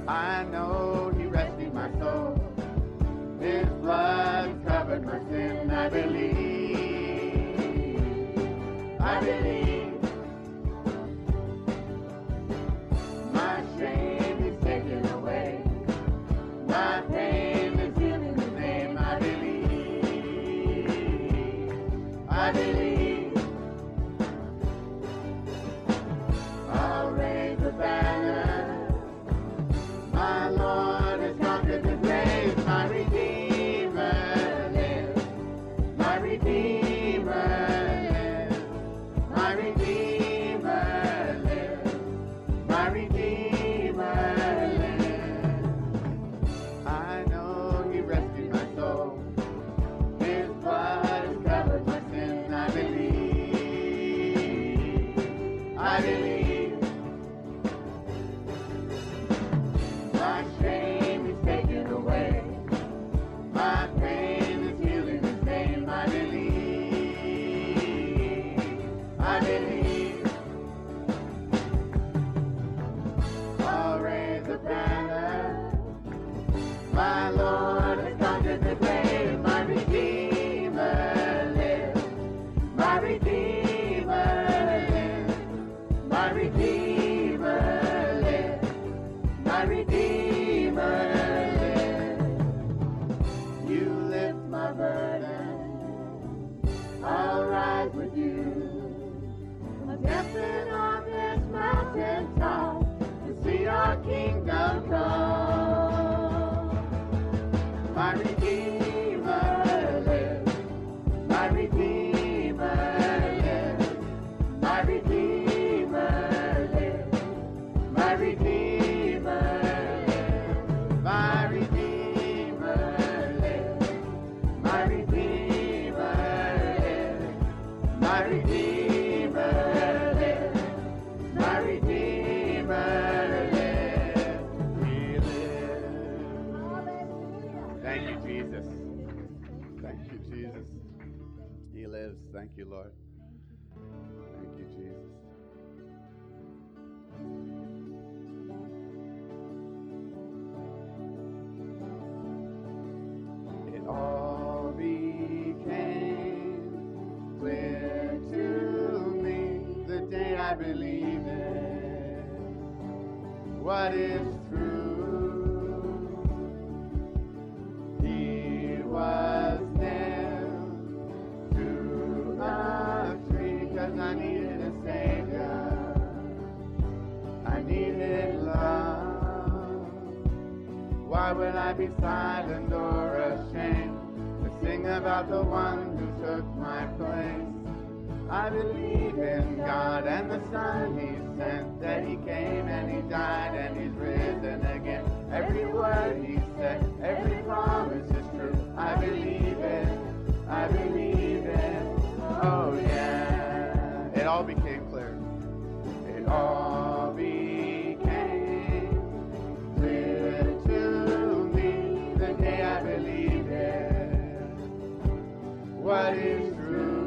I know He rescued my soul. His blood covered my sin. I believe. I believe. My shame is taken away. My pain is healed in His name. I believe. I believe. I'll raise the banner. My Lord has conquered the grave. My Redeemer lives. My Redeemer lives. My Redeemer lives. My Redeemer lives. I know He rescued my soul. His blood has covered my sin. I believe. I believe. My shame is taken away. My pain is healed in His name. I believe. I believe. I'll raise the banner. My Lord has conquered the grave. My Redeemer lives. My Redeemer lives. My Redeemer lives. My Redeemer lives. You lift my burden. I'll rise with you. I'm dancing on this mountain top to see our kingdom come. My Redeemer lives. My Redeemer lives. My Redeemer lives. My Redeemer lives. My Redeemer lives. My Redeemer lives. My Redeemer lives. My Redeemer lives. He lives. Thank you, Jesus. Thank you, Jesus. He lives. Thank you, Lord. Thank you, Jesus. It all became clear to me the day I believed it. What is true? He was nailed to a tree 'cause I needed a Savior. I needed love. Why would I be silent or ashamed to sing about the one who took my place? I believe in God and the Son He sent, that He came and He died and He's risen again. Every word He said, every promise is true. I believe it. I believe it. Oh yeah. It all became clear. It all became clear to me the day I believed it. What is true?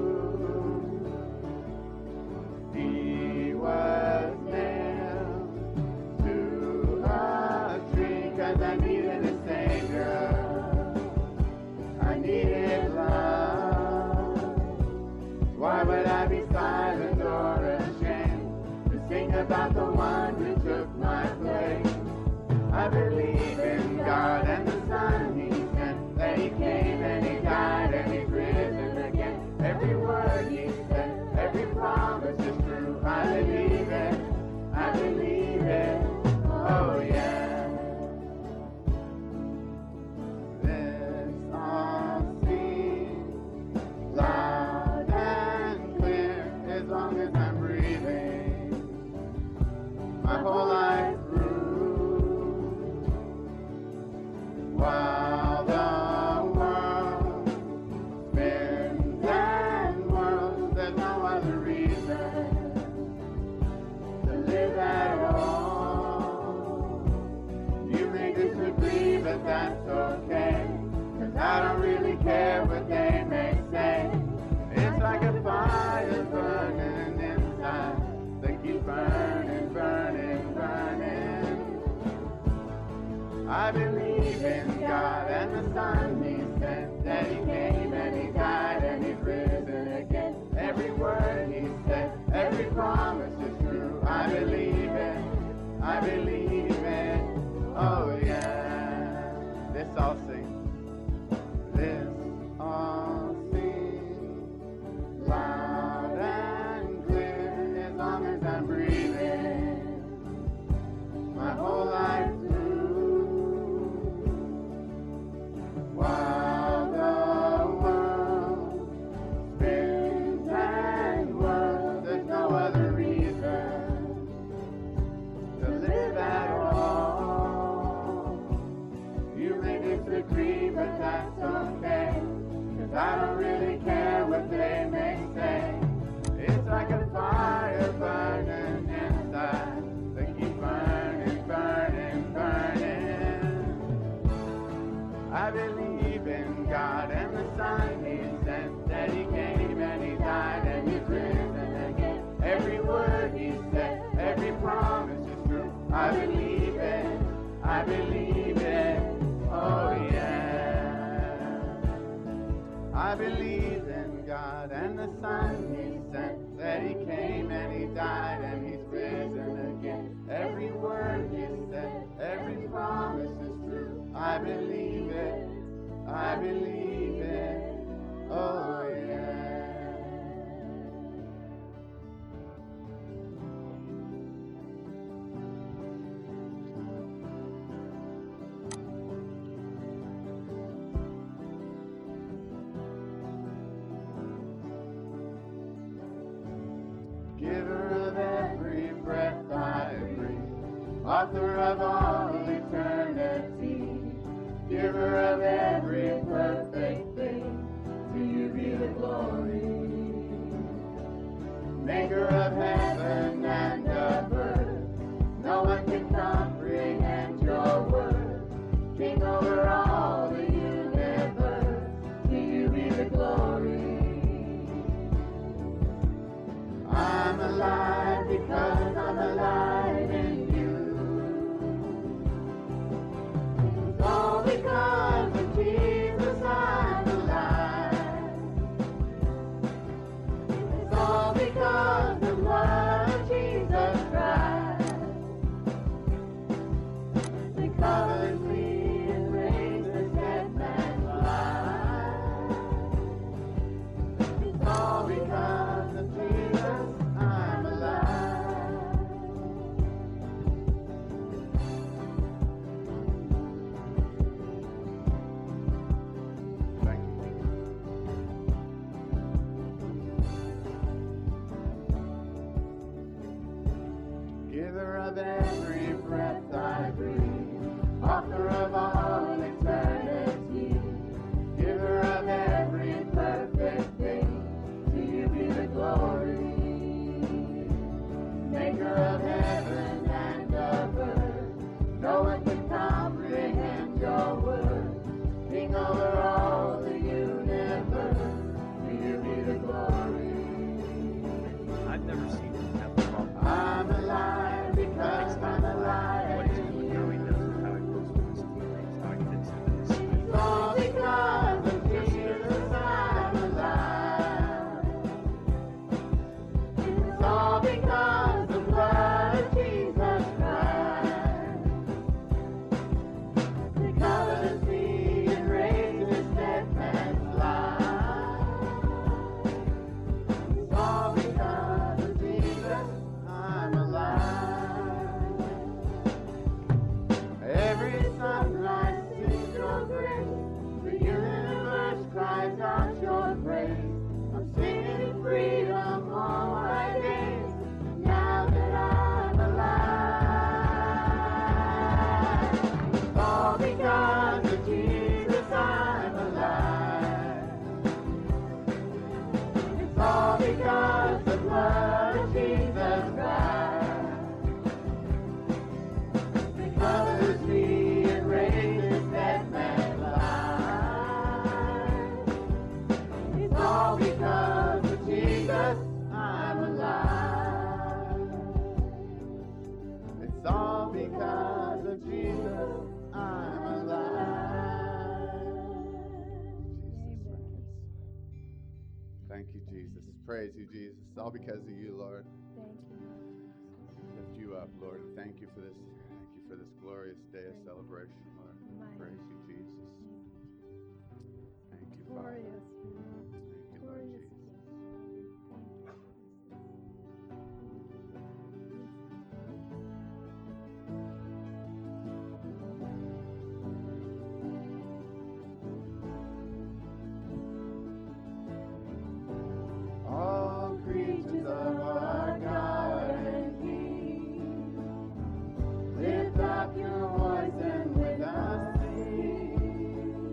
He was nailed to a tree 'cause I needed a Savior. I needed love. Why would I be silent or ashamed to sing about the one who took my place? I believe in God and the Son He sent, that He came and He died and He's risen again. Every word He said, every promise is true. I believe it. I believe it. Oh yeah. This all seems loud and clear as long as I'm breathing. My whole life through, while the world spins and whirls, there's no other reason all sing. Let's all sing loud and clear. As long as I'm breathing, my whole life through. While the world spins and whirls, there's no other reason to live at all. You may disagree, but that's okay, 'cause I don't really care what they may say. It's like a fire burning inside that keeps burning, burning, burning. I believe in God and the Son He sent, that He came and He died and He's risen again. Every word He said, every promise is true. I believe it, I believe it, oh yeah. I believe in God and the Son He sent, that He came and He died and He's risen again. Every word He said, every promise is true. I believe it, I believe it, oh yeah. Giver of every breath I breathe, author of all eternity, giver of every perfect thing, to you be the glory. Maker of heaven and of earth, no one can comprehend your word. King over all the universe, to you be the glory. I'm alive because I'm alive in you. It's all because of Jesus I'm alive. It's all because the blood of Jesus Christ. It covers me and brings the dead man's life. It's all because of Jesus I'm alive. Thank you. Giver of every breath I breathe, author of all eternity, giver of every perfect thing, to you be the glory. Maker of heaven and of earth, no one can comprehend your word. King over all the universe, to you be the glory. I've never seen him have a problem. I'm alive because I'm alive. What he's doing now, he knows how he works with his teammates, how he fits into this. It's all because of Jesus I'm alive. It's all because the blood of Jesus Christ. It covers me and raises this dead man's life. It's all because of Jesus I'm alive. Every sunrise sings your grace, the universe cries out your praise. I'm singing freedom all my days, now that I'm alive. It's all because of Jesus I'm alive. It's all because the blood of Jesus Christ. It covers me and raises dead man's life. It's all because of Jesus I'm alive. It's all because of Jesus I'm alive. Thank you, Jesus. Praise you, Jesus. It's all because of you, Lord. Thank you. Lift you up, Lord, and thank you for this. Thank you for this glorious day of celebration, Lord. Right. Praise you, Jesus. Father. Glorious, Thank you, Lord glorious Jesus. King. All creatures of our God and King, lift up your voice and with us sing.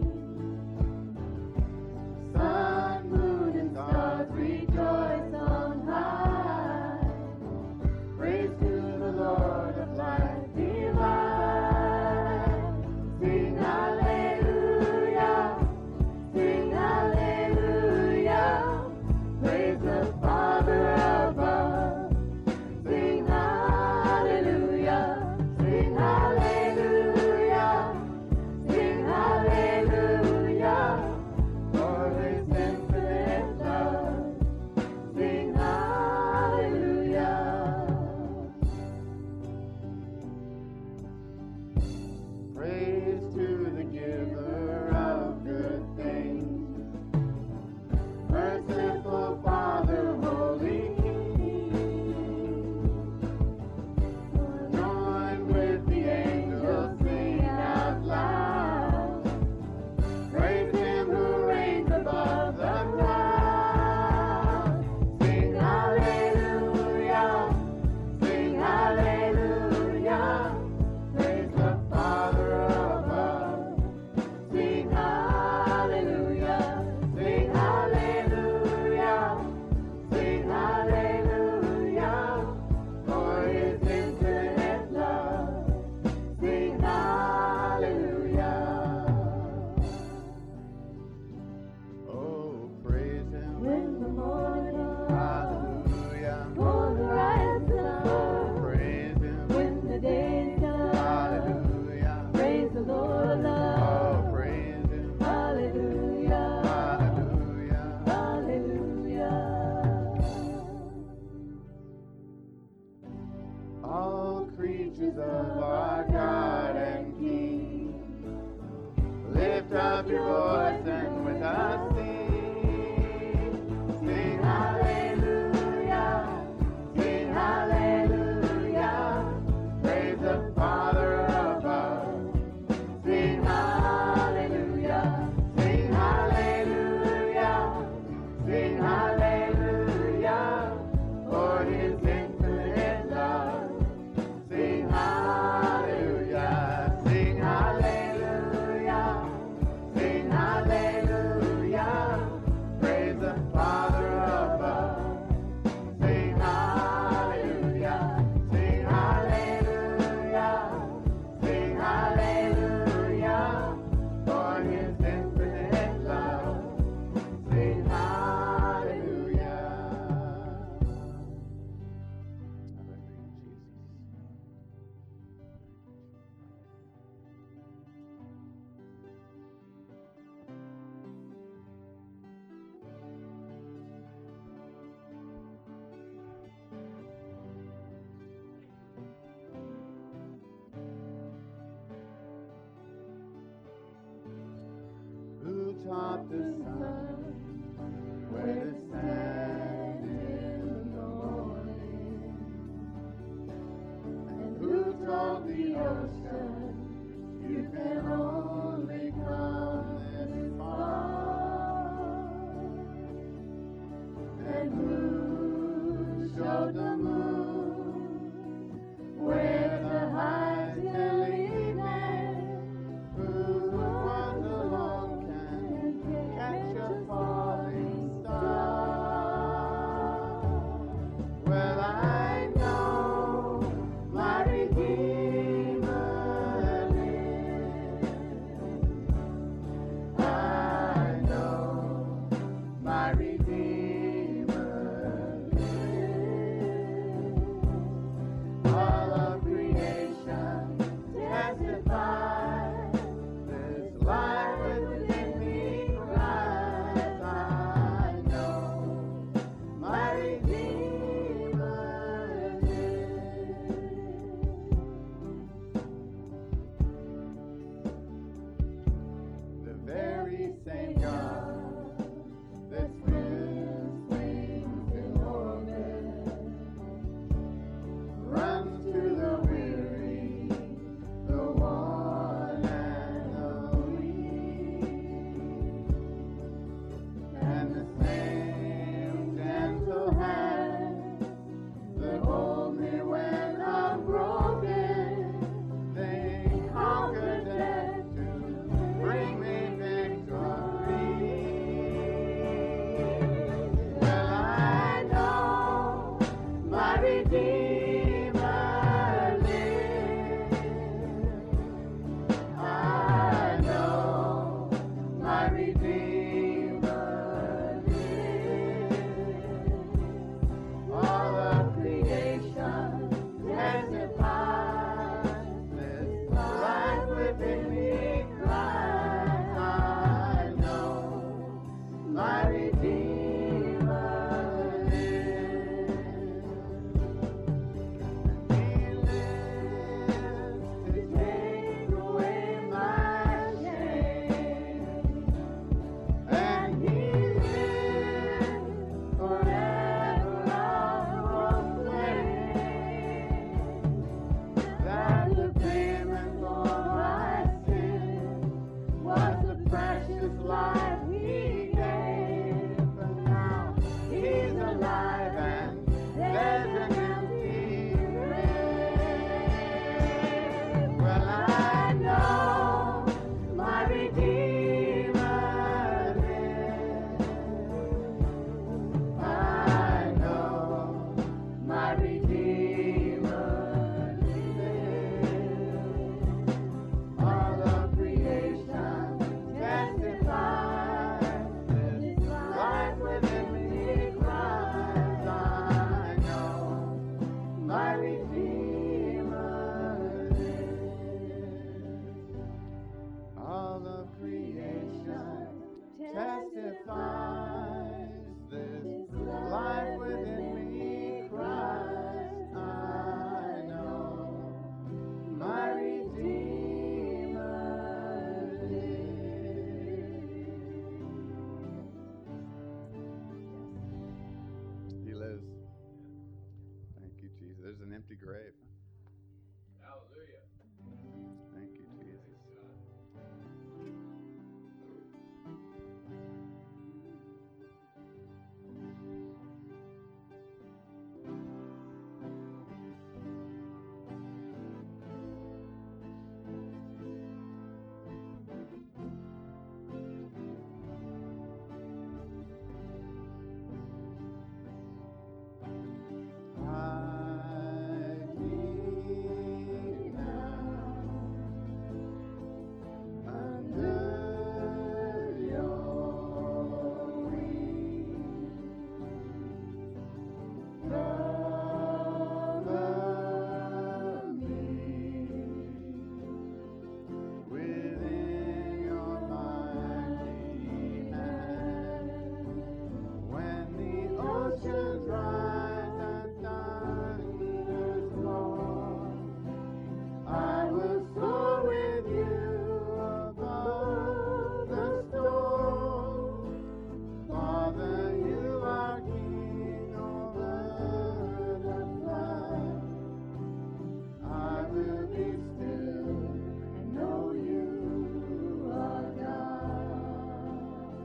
Sun, moon, and stars rejoice on high. Praise to the Lord of light divine. Sing hallelujah, sing hallelujah. Praise the Father above. Sing hallelujah, sing hallelujah, sing hallelujah. For His infinite love. Sing hallelujah. Praise to the giver of good things. Merciful Father, Holy King, join with the angels, sing out loud. Praise Him who reigns above the clouds. Sing hallelujah, sing hallelujah. Praise the Father above. Sing hallelujah, sing hallelujah, sing hallelujah. For His infinite love. Sing hallelujah. Oh, praise Him. When the morning Hallelujah. for the rising Oh, sun, praise Him. when the day comes, Hallelujah. praise the Lord of Oh, love. praise Him. Hallelujah, Hallelujah. hallelujah. All creatures of our God and King, lift up your voice and with us sing. Sing hallelujah, sing hallelujah. Praise the Father above. Sing hallelujah, sing hallelujah, sing hallelujah. For His infinite love. Sing hallelujah, sing hallelujah, sing hallelujah. Praise the Father above. Sing hallelujah, sing hallelujah, sing hallelujah. For His infinite love. Sing hallelujah. Hallelujah, Jesus. Who taught the sun where to stand in the morning? And who told the ocean you can only come this far? And who showed the moon where the heights can lead men? Who once alone can catch a falling star? Well, I know my Redeemer lives. I know my Redeemer lives. an empty grave. Hallelujah. Thank you, Jesus. I need now under your wings. Cover me within your mighty hand. When the oceans rise and thunders roar, I will soar with you above the storm. Father, you are king over the flood. I will be still and know you are God.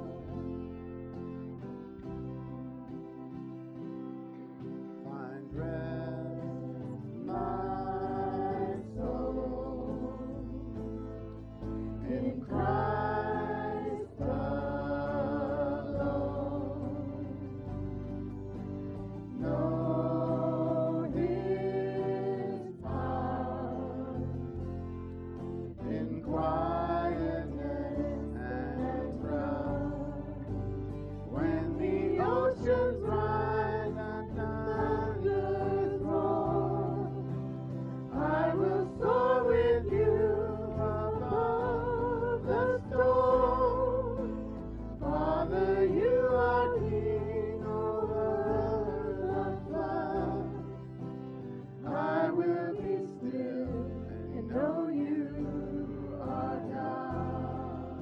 Find rest, my soul, in Christ alone. Know His power in quietness and trust. When the oceans rise and thunders roar, I will soar with you above the storm. Father, you are king over the flood. I will be still and know you are God.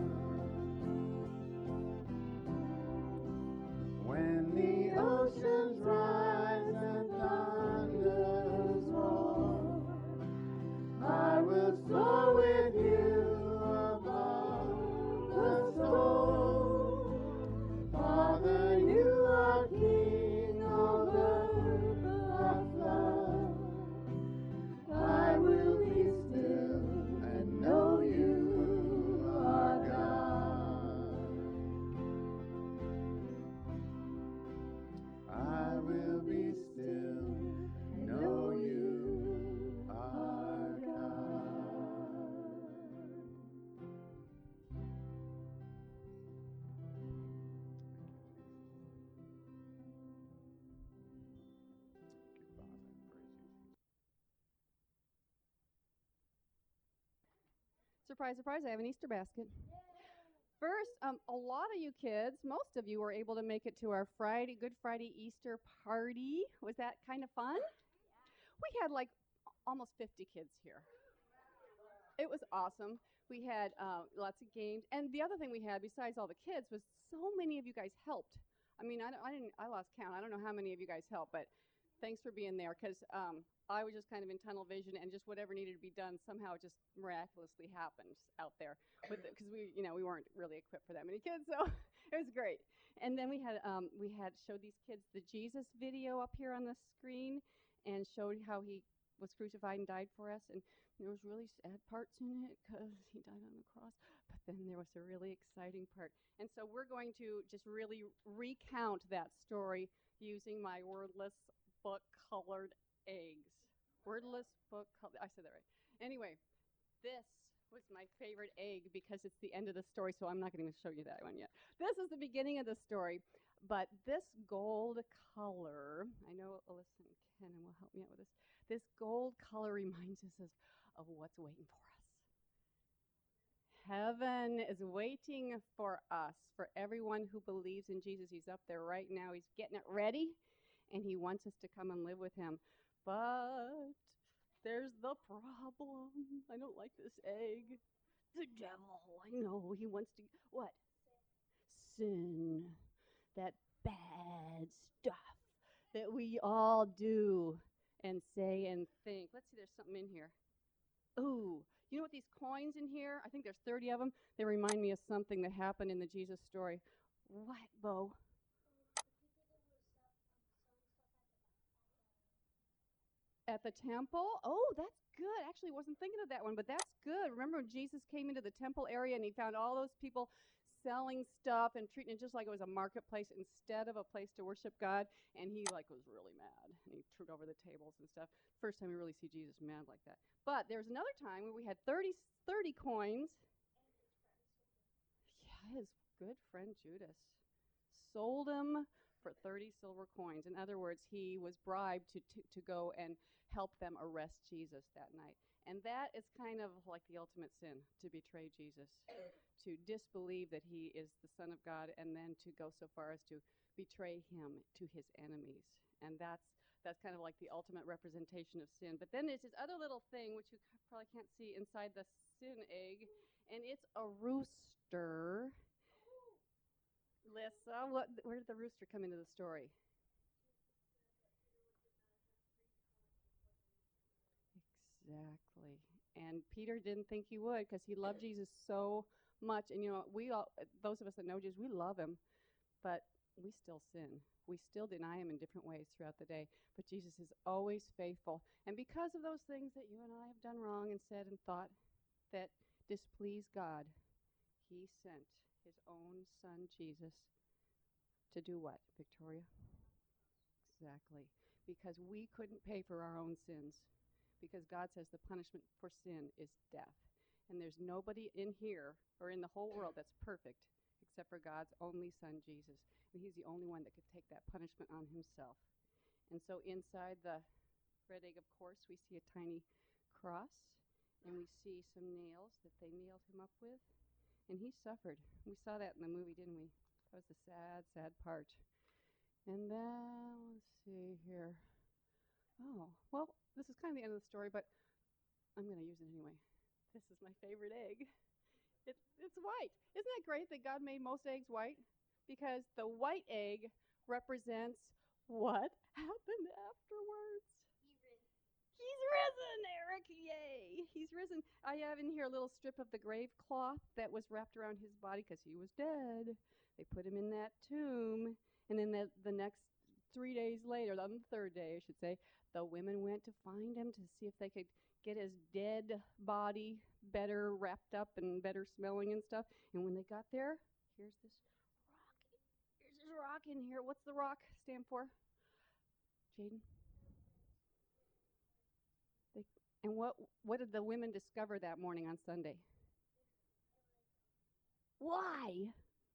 When the oceans rise and thunders roar, I will soar with you above the storm. Father, you are king over the flood. I will be still and know you are God. I will be still and know you are God. Thank you, Father. Praise you. Surprise, surprise, I have an Easter basket. First, a lot of you kids, most of you were able to make it to our Good Friday Easter party. Was that kind of fun? We had like almost 50 kids here. It was awesome. We had lots of games, and the other thing we had besides all the kids was so many of you guys helped. I mean, I lost count. I don't know how many of you guys helped, but thanks for being there because I was just kind of in tunnel vision, and just whatever needed to be done somehow it just miraculously happened out there. Because we weren't really equipped for that many kids, so it was great. And then we had showed these kids the Jesus video up here on the screen, and showed how he was crucified and died for us, and there was really sad parts in it because he died on the cross, but then there was a really exciting part. And so we're going to just really recount that story using my wordless book colored eggs. Wordless book colored, I said that right. Anyway, this was my favorite egg because it's the end of the story, so I'm not going to even show you that one yet. This is the beginning of the story, but this gold color, I know Alyssa and Kenan will help me out with this. This gold color reminds us of what's waiting for us. Heaven is waiting for us, for everyone who believes in Jesus. He's up there right now. He's getting it ready, and he wants us to come and live with him. But there's the problem. I don't like this egg. The devil, I know, he wants to, what? Sin. That bad stuff that we all do. and say and think. Let's see, there's something in here. Ooh, you know what these coins in here? I think there's 30 of them. They remind me of something that happened in the Jesus story. What, Bo? At the temple? Oh, that's good. Actually, I wasn't thinking of that one, but that's good. Remember when Jesus came into the temple area and he found all those people selling stuff and treating it just like it was a marketplace instead of a place to worship God, and he like was really mad and he turned over the tables and stuff. First time we really see Jesus mad like that. But there's another time where we had 30 coins. Yeah, his good friend Judas sold him for 30 silver coins. In other words, he was bribed to go and help them arrest Jesus that night. And that is kind of like the ultimate sin, to betray Jesus, to disbelieve that he is the Son of God, and then to go so far as to betray him to his enemies. And that's kind of like the ultimate representation of sin. But then there's this other little thing, which you probably can't see inside the sin egg, and it's a rooster. Lissa, where did the rooster come into the story? Exactly. And Peter didn't think he would because he loved Jesus so much. And, you know, we all, those of us that know Jesus, we love him, but we still sin. We still deny him in different ways throughout the day. But Jesus is always faithful. And because of those things that you and I have done wrong and said and thought that displease God, he sent his own son, Jesus, to do what, Victoria? Exactly. Because we couldn't pay for our own sins. Because God says the punishment for sin is death. And there's nobody in here or in the whole world that's perfect except for God's only son, Jesus. And he's the only one that could take that punishment on himself. And so inside the red egg, of course, we see a tiny cross, and we see some nails that they nailed him up with. And he suffered. We saw that in the movie, didn't we? That was the sad, sad part. And then, let's see here. Oh, well, this is kind of the end of the story, but I'm going to use it anyway. This is my favorite egg. It's white. Isn't that great that God made most eggs white? Because the white egg represents what happened afterwards. He's risen, Eric. Yay. He's risen. I have in here a little strip of the grave cloth that was wrapped around his body because he was dead. They put him in that tomb. And then the next 3 days later, on the third day, I should say, the women went to find him to see if they could get his dead body better wrapped up and better smelling and stuff. And when they got there, here's this rock in here. What's the rock stand for? Jaden? And what did the women discover that morning on Sunday? Why?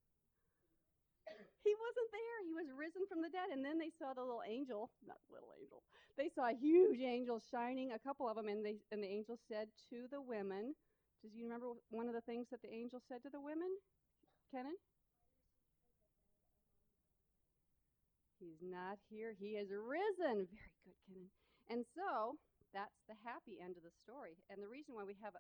He wasn't there. He was risen from the dead. And then they saw the little angel, not little angel. They saw a huge angel shining, a couple of them, and the angel said to the women, do you remember one of the things that the angel said to the women? Kenan? He's not here. He is risen. Very good, Kenan. And so that's the happy end of the story. And the reason why we have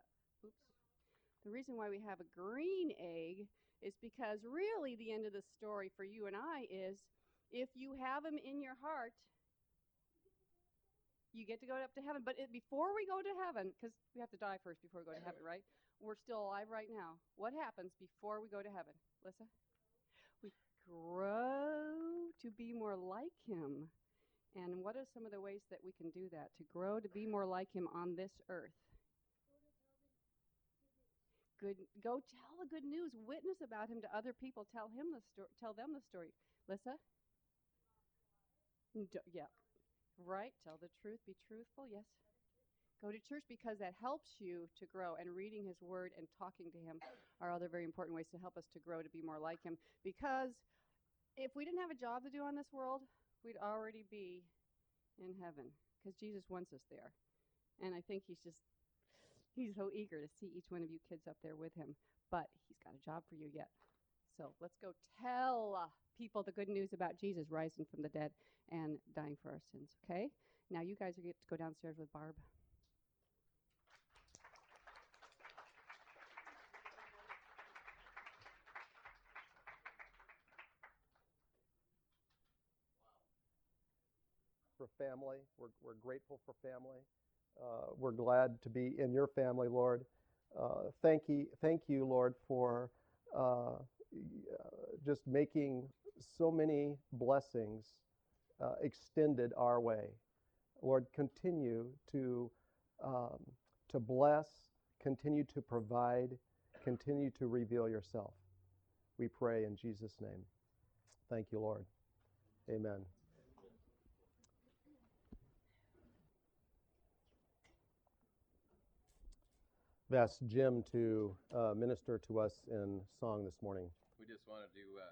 a green egg is because really the end of the story for you and I is if you have him in your heart, you get to go up to heaven. But before we go to heaven, because we have to die first before we go to heaven, right? We're still alive right now. What happens before we go to heaven? Lissa? We grow to be more like him. And what are some of the ways that we can do that, to grow to be more like him on this earth? Go tell the good news. Witness about him to other people. Tell them the story. Lissa? Yeah. Right. Tell the truth. Be truthful. Yes. Go to church because that helps you to grow. And reading his word and talking to him are other very important ways to help us to grow to be more like him. Because if we didn't have a job to do on this world, we'd already be in heaven because Jesus wants us there. And I think he's so eager to see each one of you kids up there with him. But he's got a job for you yet. So let's go tell people the good news about Jesus rising from the dead and dying for our sins, okay? Now you guys are going to go downstairs with Barb. for family. We're grateful for family. We're glad to be in your family, Lord. Thank you, Lord, for just making so many blessings extended our way. Lord, continue to bless, continue to provide, continue to reveal yourself. We pray in Jesus' name. Thank you, Lord. Amen. I've asked Jim to minister to us in song this morning. We just wanted to, we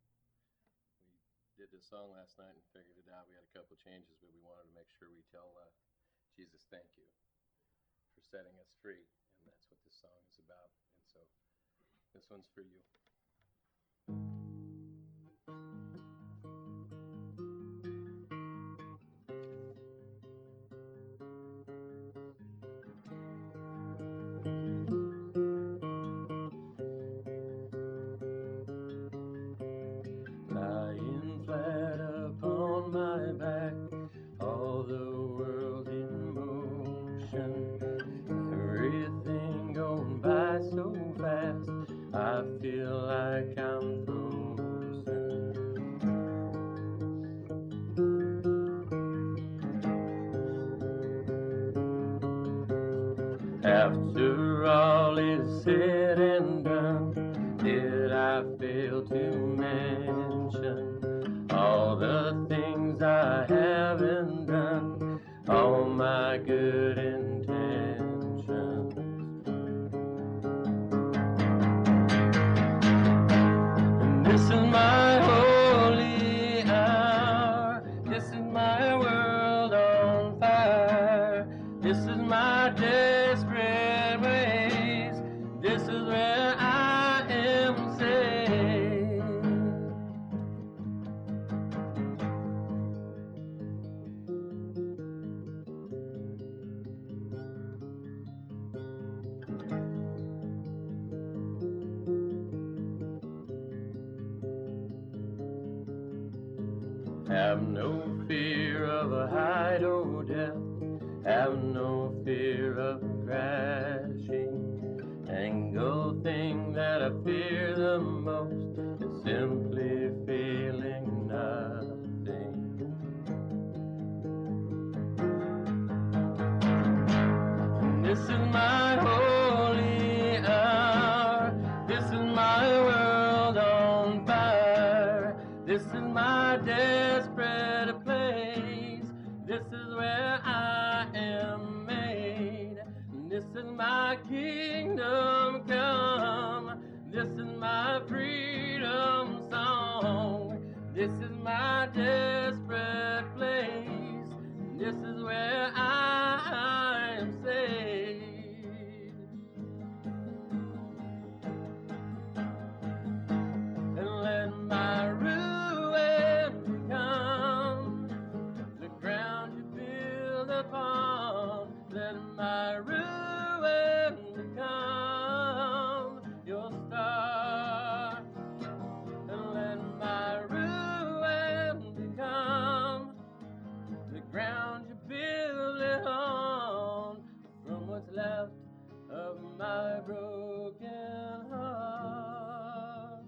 did this song last night and figured it out. We had a couple changes, but we wanted to make sure we tell Jesus thank you for setting us free. And that's what this song is about. And so this one's for you. Lying flat upon my back, all the world in motion, everything going by so fast, I feel like I'm frozen. After all is said and done, did I fail to mention all the things I haven't done, all my good intentions? And this is my holy hour, this is my world on fire, this is my desperate ways, this is where I am saved. Have no fear of a height or depth, have no fear of crashing. Single thing that I fear the most is simply feeling nothing. And this is my holy hour, this is my world on fire, this is my desperate place, this is where I am made. This is my kingdom come, this is my freedom song, this is my desperate place, this is where I am saved. And let my ruin become the ground you build upon, let my ruin become your star, and let my ruin become the ground you build it on, from what's left of my broken heart.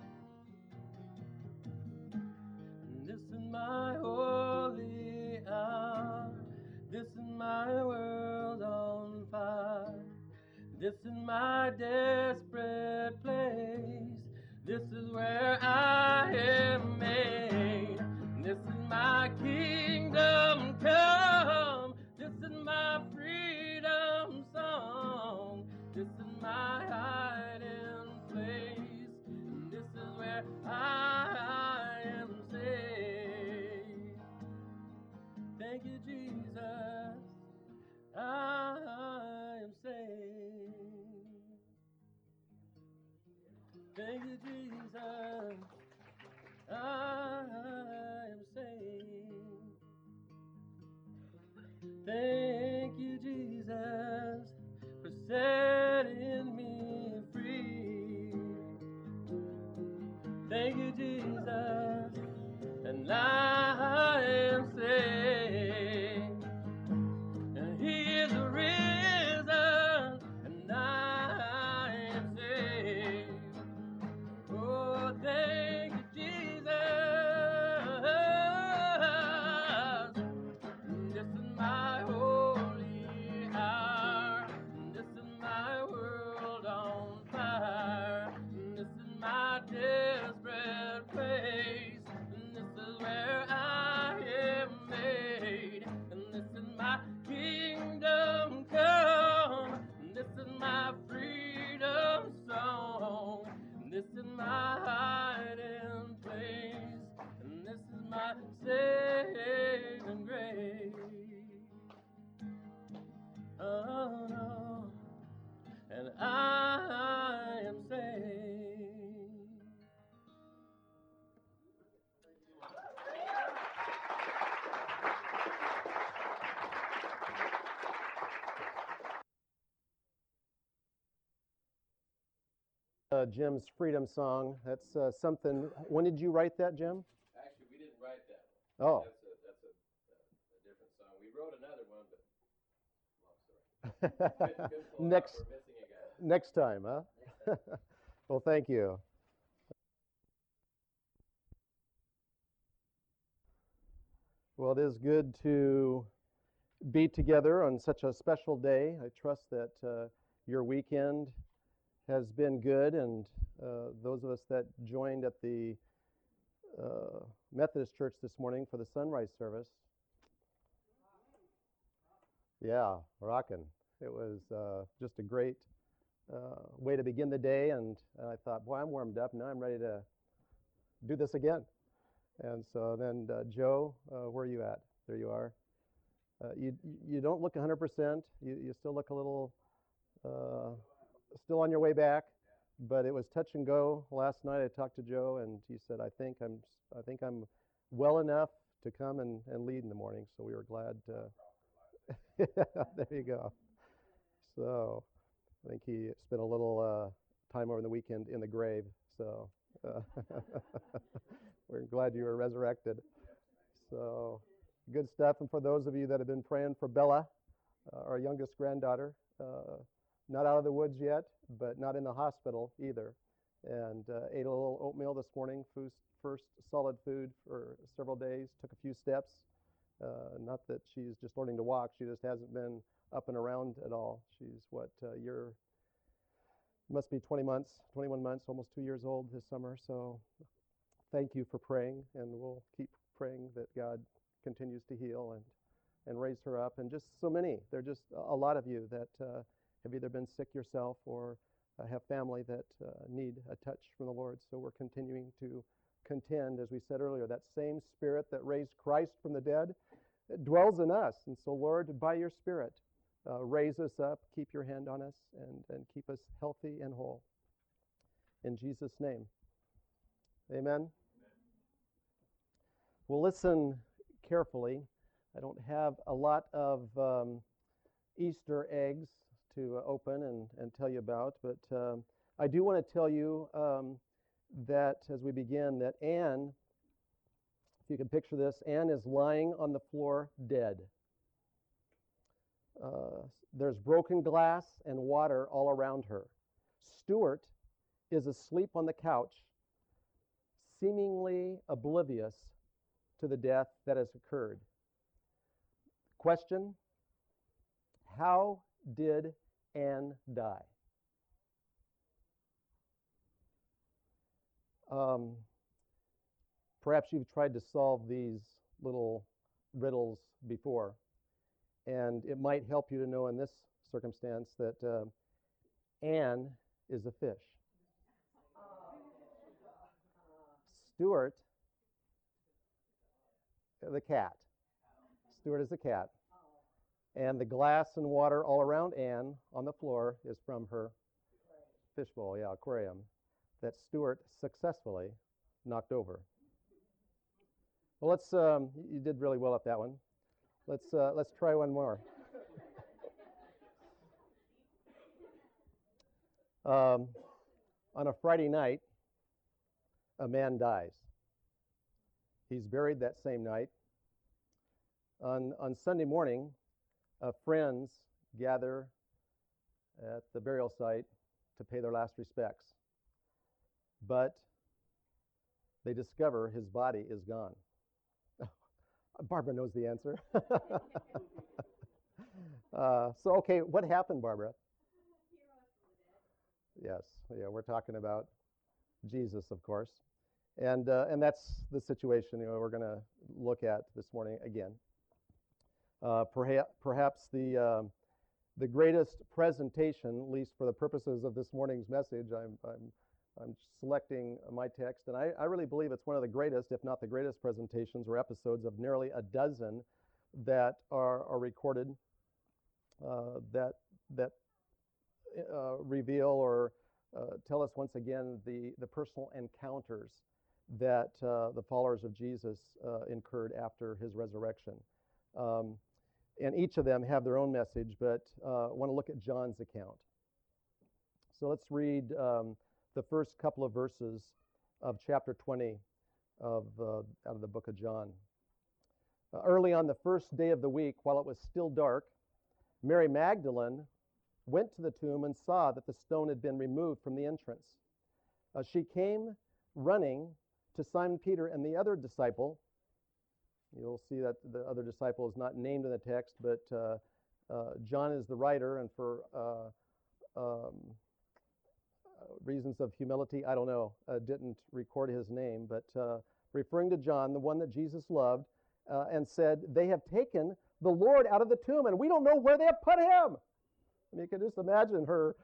And this is my holy hour, this is my world on fire, this is my desperate place, this is where I am made. This is my kingdom come, this is my freedom song, this is my hiding place, this is where I am saved. Thank you, Jesus, I am saved. Thank you, Jesus, I am saved. Thank you, Jesus, for setting me free. Thank you, Jesus, and I am saved. Jim's Freedom Song. That's something. When did you write that, Jim? Actually, we didn't write that one. Oh. That's a different song. We wrote another one, but long story. Couldn't pull it off. Next We're missing a guy. next time, huh? Well, thank you. Well, it is good to be together on such a special day. I trust that your weekend has been good, and those of us that joined at the Methodist Church this morning for the sunrise service. Yeah, rocking. It was just a great way to begin the day, and I thought, boy, I'm warmed up. Now I'm ready to do this again. And so then, Joe, where are you at? There you are. You don't look 100%. You still look a little still on your way back, but it was touch and go. Last night I talked to Joe, and he said, I think I'm well enough to come and lead in the morning. So we were glad to. There you go. So I think he spent a little time over the weekend in the grave. So we're glad you were resurrected. So good stuff. And for those of you that have been praying for Bella, our youngest granddaughter, not out of the woods yet, but not in the hospital either. And ate a little oatmeal this morning, first solid food for several days, took a few steps. Not that she's just learning to walk, she just hasn't been up and around at all. She's must be 21 months, almost 2 years old this summer. So thank you for praying, and we'll keep praying that God continues to heal and raise her up. And just so many, there are just a lot of you that have either been sick yourself or have family that need a touch from the Lord. So we're continuing to contend, as we said earlier, that same Spirit that raised Christ from the dead, it dwells in us. And so, Lord, by your Spirit, raise us up, keep your hand on us, and keep us healthy and whole. In Jesus' name, amen. Well, listen carefully. I don't have a lot of Easter eggs to open and tell you about, but I do want to tell you that as we begin, that Anne, if you can picture this, Anne is lying on the floor dead. There's broken glass and water all around her. Stuart is asleep on the couch, seemingly oblivious to the death that has occurred. Question: how did Anne die? Perhaps you've tried to solve these little riddles before, and it might help you to know in this circumstance that Anne is a fish. Stuart, the cat. Stuart is a cat. And the glass and water all around Anne on the floor is from her fishbowl, aquarium, that Stuart successfully knocked over. Well, you did really well at that one. Let's try one more. On a Friday night, a man dies. He's buried that same night. On Sunday morning, friends gather at the burial site to pay their last respects. But they discover his body is gone. Barbara knows the answer. Okay, what happened, Barbara? Yes, we're talking about Jesus, of course. And that's the situation we're going to look at this morning again. Perhaps the greatest presentation, at least for the purposes of this morning's message, I'm selecting my text, and I really believe it's one of the greatest, if not the greatest, presentations or episodes of nearly a dozen that are recorded that reveal or tell us once again the personal encounters that the followers of Jesus incurred after his resurrection. And each of them have their own message, but I want to look at John's account. So let's read the first couple of verses of chapter 20 out of the book of John. Early on the first day of the week, while it was still dark, Mary Magdalene went to the tomb and saw that the stone had been removed from the entrance. She came running to Simon Peter and the other disciple. You'll see that the other disciple is not named in the text, but John is the writer, and for reasons of humility, I don't know, didn't record his name, but referring to John, the one that Jesus loved, and said, "They have taken the Lord out of the tomb, and we don't know where they have put him." I mean, you can just imagine her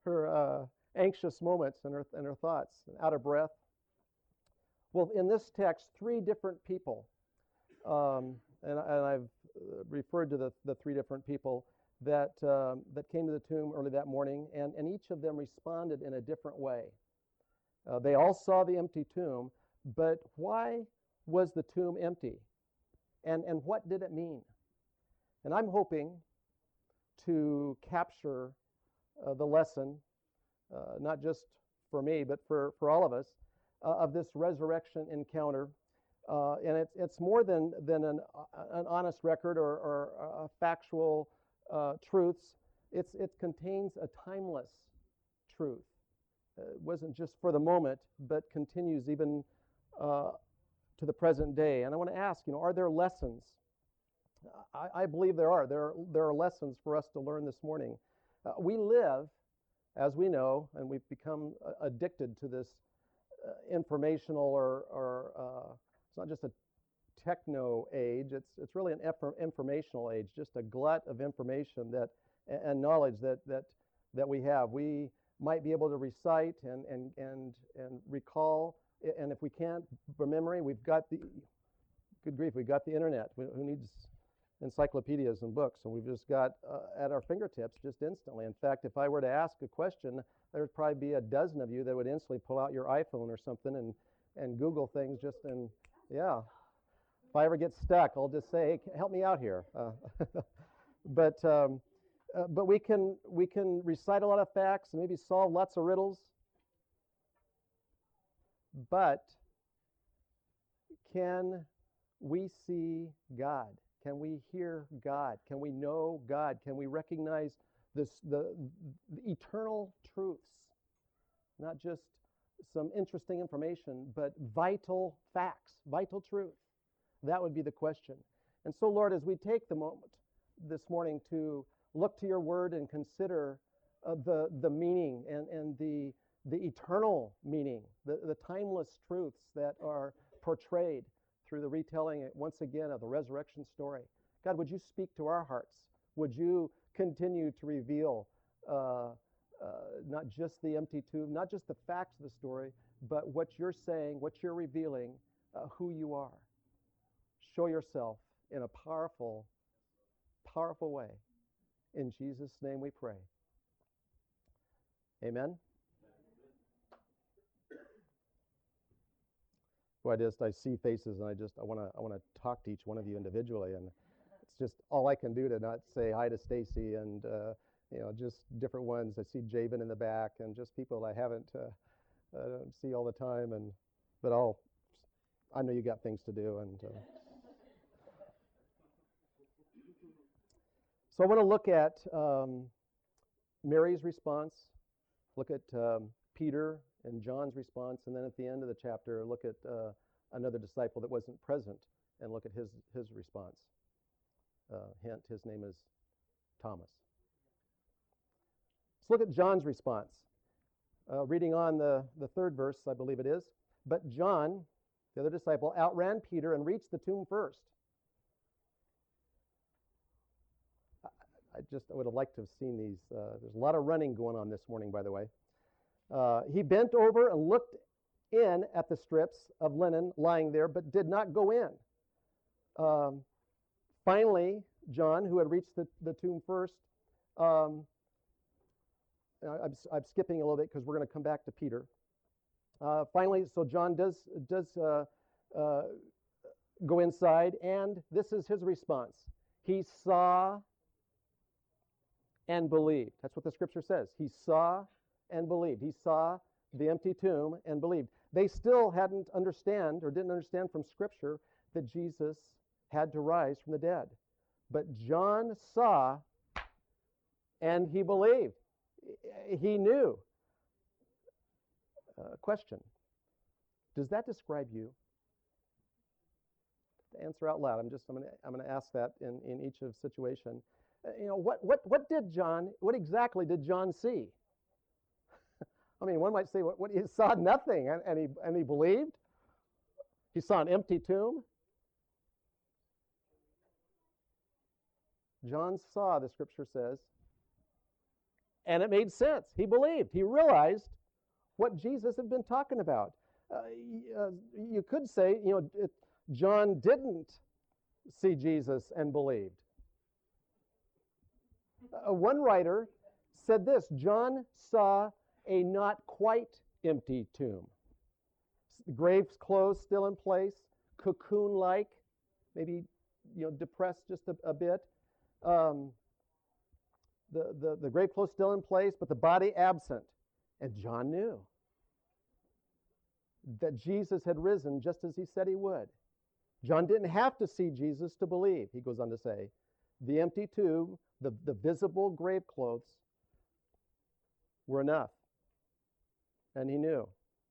anxious moments and her thoughts, out of breath. Well, in this text, three different people, and I've referred to the three different people that came to the tomb early that morning, and each of them responded in a different way. They all saw the empty tomb, but why was the tomb empty? And what did it mean? And I'm hoping to capture the lesson, not just for me, but for all of us, of this resurrection encounter. And it's more than an honest record or factual truths. It contains a timeless truth. It wasn't just for the moment, but continues even to the present day. And I want to ask, are there lessons? I believe there are. There are lessons for us to learn this morning. We live, as we know, and we've become addicted to this informational or it's not just a techno age. It's really an informational age, just a glut of information and knowledge that we have. We might be able to recite and recall, and if we can't from memory, we've got good grief, we've got the internet. Who needs encyclopedias and books? And we've just got at our fingertips just instantly. In fact, if I were to ask a question, there'd probably be a dozen of you that would instantly pull out your iPhone or something and Google things just in, yeah. If I ever get stuck, I'll just say, "Hey, help me out here." But we can recite a lot of facts and maybe solve lots of riddles. But can we see God? Can we hear God? Can we know God? Can we recognize the eternal truths? Not just some interesting information, but vital facts, vital truth. That would be the question. And so, Lord, as we take the moment this morning to look to your word and consider the meaning and the eternal meaning, the timeless truths that are portrayed through the retelling, once again, of the resurrection story. God, would you speak to our hearts? Would you continue to reveal not just the empty tomb, not just the facts of the story, but what you're saying, what you're revealing, who you are. Show yourself in a powerful, powerful way. In Jesus' name we pray. Amen. Well, I see faces, and I want to talk to each one of you individually, and it's just all I can do to not say hi to Stacy and just different ones. I see Javen in the back, and just people I haven't see all the time, but I know you got things to do, and so I want to look at Mary's response, look at Peter and John's response, and then at the end of the chapter, look at another disciple that wasn't present and look at his response. Hint, his name is Thomas. Let's look at John's response. Reading on the third verse, I believe it is. But John, the other disciple, outran Peter and reached the tomb first. I would have liked to have seen these. There's a lot of running going on this morning, by the way. He bent over and looked in at the strips of linen lying there, but did not go in. Finally, John, who had reached the tomb first, I'm skipping a little bit because we're going to come back to Peter. Finally, so John does go inside, and this is his response. He saw and believed. That's what the scripture says. He saw and believed. He saw the empty tomb and believed. They still didn't understand from Scripture that Jesus had to rise from the dead. But John saw and he believed. He knew. Question: does that describe you? To answer out loud, I'm going to ask that in each of situation. What exactly did John see? I mean, one might say, what he saw nothing, and he believed. He saw an empty tomb. John saw, the Scripture says, and it made sense. He believed. He realized what Jesus had been talking about. You could say, John didn't see Jesus and believed. One writer said this: John saw a not quite empty tomb. The grave's clothes still in place, cocoon-like, maybe depressed just a bit. The grave clothes still in place, but the body absent. And John knew that Jesus had risen just as he said he would. John didn't have to see Jesus to believe, he goes on to say. The empty tomb, the visible grave clothes were enough. And he knew.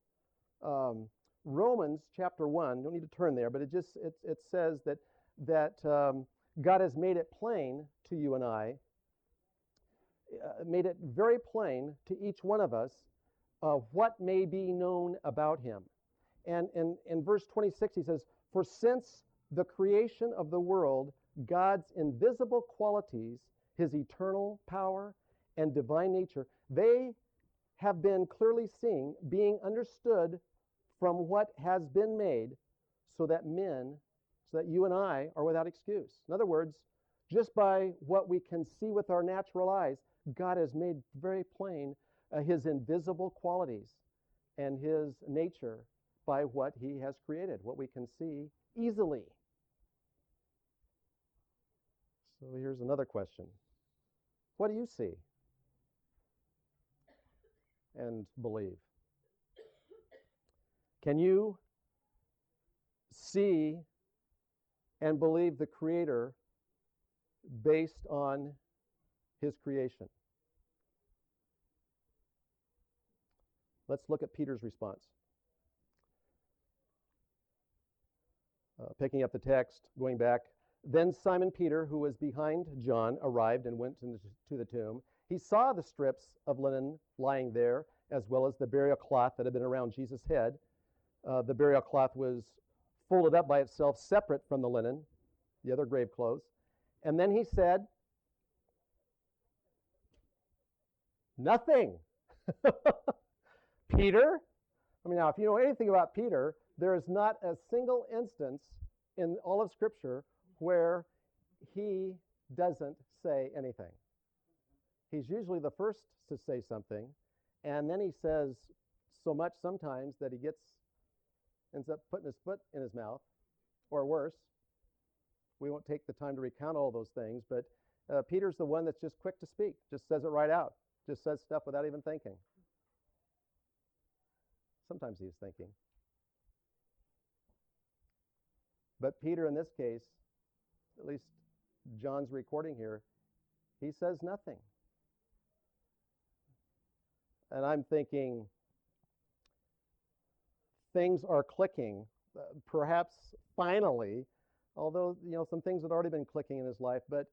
Romans chapter 1, don't need to turn there, but it says that God has made it plain to you and I, made it very plain to each one of us what may be known about him. And in verse 26 he says, "For since the creation of the world, God's invisible qualities, his eternal power and divine nature, they have been clearly seen, being understood from what has been made, so that you and I are without excuse." In other words, just by what we can see with our natural eyes, God has made very plain his invisible qualities and his nature by what he has created, what we can see easily. So here's another question. What do you see and believe? Can you see and believe the Creator based on his creation? Let's look at Peter's response. Picking up the text, going back. Then Simon Peter, who was behind John, arrived and went to the tomb. He saw the strips of linen lying there, as well as the burial cloth that had been around Jesus' head. The burial cloth was folded up by itself, separate from the linen, the other grave clothes. And then he said, "Nothing." Peter? Now, if you know anything about Peter, there is not a single instance in all of Scripture where he doesn't say anything. He's usually the first to say something, and then he says so much sometimes that he ends up putting his foot in his mouth, or worse. We won't take the time to recount all those things, but Peter's the one that's just quick to speak, just says it right out, just says stuff without even thinking. Sometimes he's thinking. But Peter, in this case, at least John's recording here, he says nothing. And I'm thinking, things are clicking, perhaps finally, although some things had already been clicking in his life, but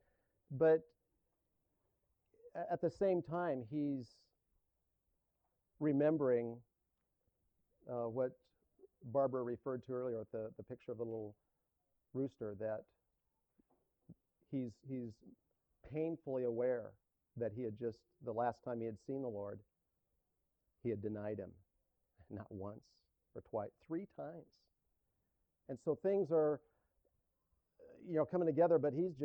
at the same time, he's remembering what Barbara referred to earlier with the picture of the little rooster, that he's painfully aware that he had just, the last time he had seen the Lord, he had denied him, not once or twice, 3 times. And so things are, coming together, but he's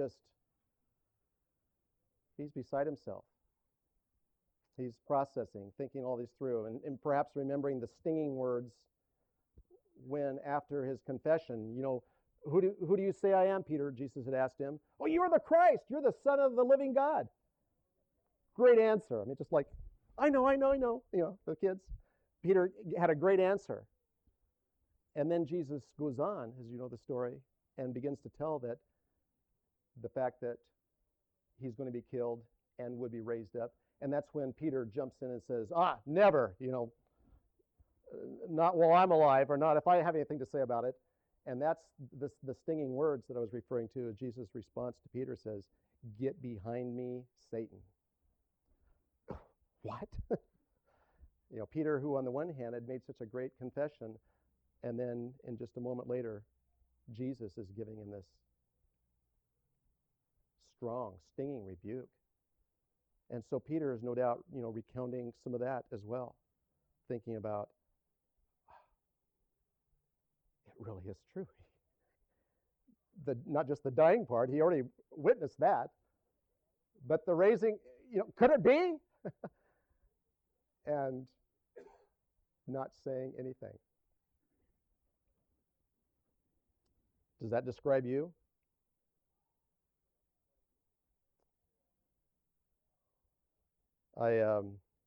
beside himself. He's processing, thinking all these through, and perhaps remembering the stinging words when, after his confession, who do you say I am, Peter? Jesus had asked him. "Oh, you are the Christ. You're the Son of the living God." Great answer. Just like, I know, the kids. Peter had a great answer. And then Jesus goes on, as you know the story, and begins to tell that the fact that he's going to be killed and would be raised up. And that's when Peter jumps in and says, never, not while I'm alive, or not if I have anything to say about it. And that's the stinging words that I was referring to. Jesus' response to Peter says, "Get behind me, Satan." What? Peter, who on the one hand had made such a great confession, and then in just a moment later, Jesus is giving him this strong, stinging rebuke. And so Peter is no doubt, recounting some of that as well, thinking about, it really is true. Not just the dying part, he already witnessed that, but the raising, could it be? And not saying anything. Does that describe you? There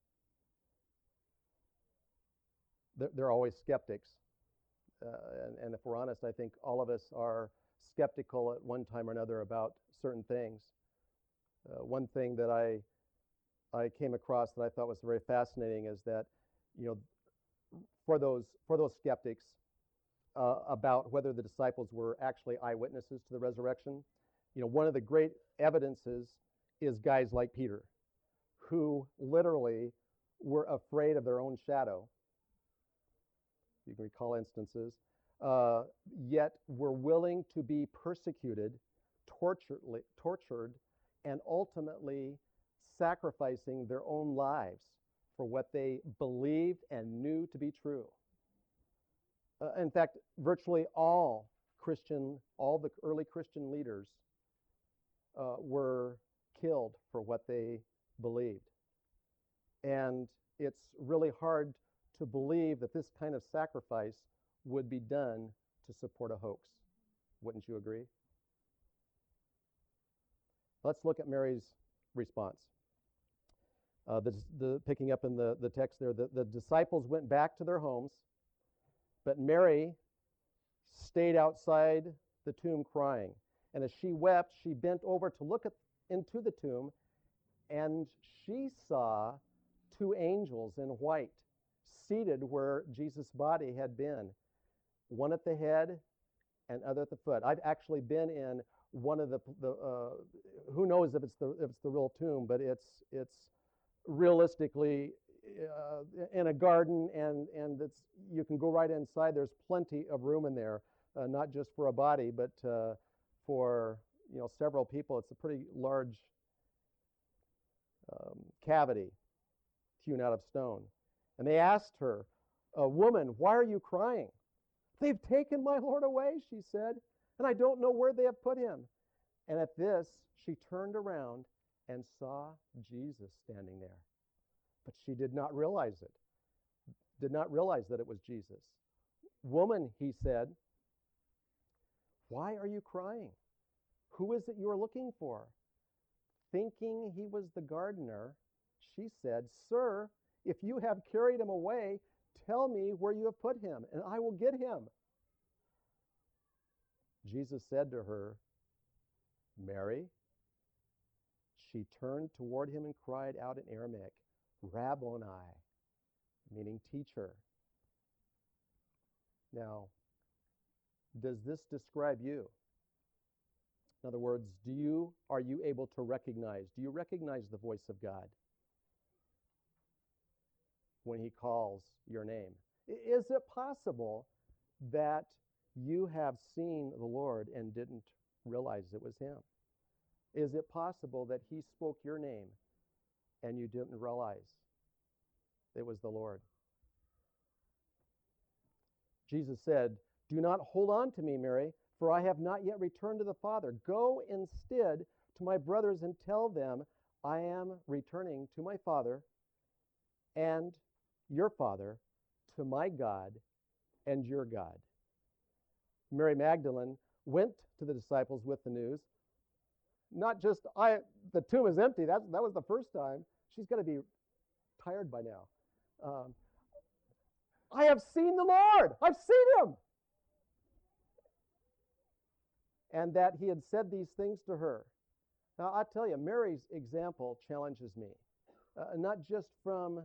are always skeptics. And if we're honest, I think all of us are skeptical at one time or another about certain things. One thing that I came across that I thought was very fascinating is that, for those skeptics about whether the disciples were actually eyewitnesses to the resurrection, one of the great evidences is guys like Peter, who literally were afraid of their own shadow. You can recall instances, yet were willing to be persecuted, tortured, and ultimately sacrificing their own lives for what they believed and knew to be true. In fact, virtually all the early Christian leaders were killed for what they believed. And it's really hard to believe that this kind of sacrifice would be done to support a hoax. Wouldn't you agree? Let's look at Mary's response. Picking up in the text there, the disciples went back to their homes, but Mary stayed outside the tomb crying. And as she wept, she bent over to look into the tomb, and she saw two angels in white seated where Jesus' body had been, one at the head and other at the foot. I've actually been in one of the who knows if it's the real tomb, but it's realistically in a garden, and you can go right inside. There's plenty of room in there, not just for a body, but for several people. It's a pretty large cavity hewn out of stone. And they asked her, "Woman, why are you crying?" "They've taken my Lord away," she said, "and I don't know where they have put him." And at this, she turned around and saw Jesus standing there. But she did not realize that it was Jesus. "Woman," he said, "why are you crying? Who is it you are looking for?" Thinking he was the gardener, she said, "Sir, if you have carried him away, tell me where you have put him, and I will get him." Jesus said to her, "Mary." She turned toward him and cried out in Aramaic, "Rabboni," meaning teacher. Now, does this describe you? In other words, are you able to recognize? Do you recognize the voice of God when he calls your name? Is it possible that you have seen the Lord and didn't realize it was him? Is it possible that he spoke your name and you didn't realize it was the Lord? Jesus said, "Do not hold on to me, Mary, for I have not yet returned to the Father. Go instead to my brothers and tell them I am returning to my Father and your Father, to my God and your God." Mary Magdalene went to the disciples with the news. Not just, the tomb is empty. That was the first time. She's got to be tired by now. I have seen the Lord. I've seen him. And that he had said these things to her. Now, I tell you, Mary's example challenges me. Not just from